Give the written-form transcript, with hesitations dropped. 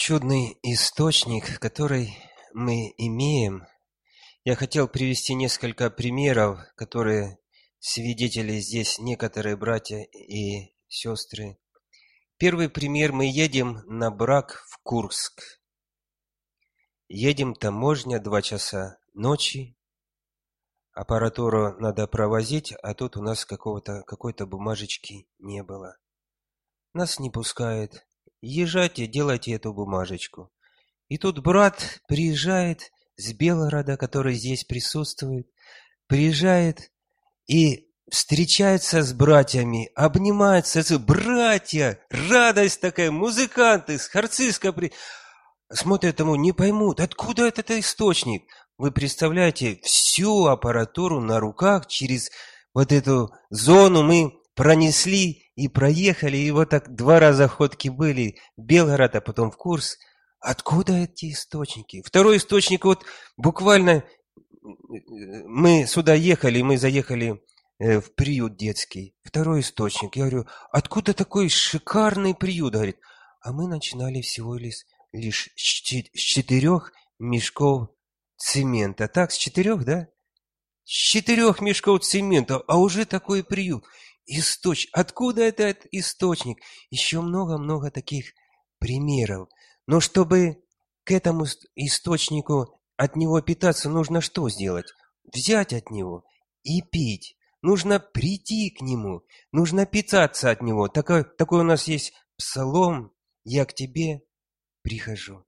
чудный источник, который мы имеем. Я хотел привести несколько примеров, которые свидетели здесь некоторые братья и сестры. Первый пример. Мы едем на брак в Курск. Едем, таможня, 2 часа ночи. Аппаратуру надо провозить, а тут у нас какой-то бумажечки не было. Нас не пускают. Езжайте, делайте эту бумажечку. И тут брат приезжает с Белгорода, который здесь присутствует, приезжает и встречается с братьями, обнимается. Братья, радость такая, музыканты, с Харциска смотрят ему, не поймут, откуда этот источник. Вы представляете, всю аппаратуру на руках через вот эту зону мы пронесли и проехали, и вот так 2 раза ходки были в Белгород, а потом в Курск. Откуда эти источники? Второй источник, вот буквально мы сюда ехали, мы заехали в приют детский. Второй источник. Я говорю, откуда такой шикарный приют? Говорит, а мы начинали всего лишь с 4 мешков цемента. Так, с 4, да? С 4 мешков цемента, а уже такой приют. Откуда этот источник? Еще много-много таких примеров. Но чтобы к этому источнику, от него питаться, нужно что сделать? Взять от него и пить. Нужно прийти к нему, нужно питаться от него. Такой у нас есть псалом: «Я к тебе прихожу».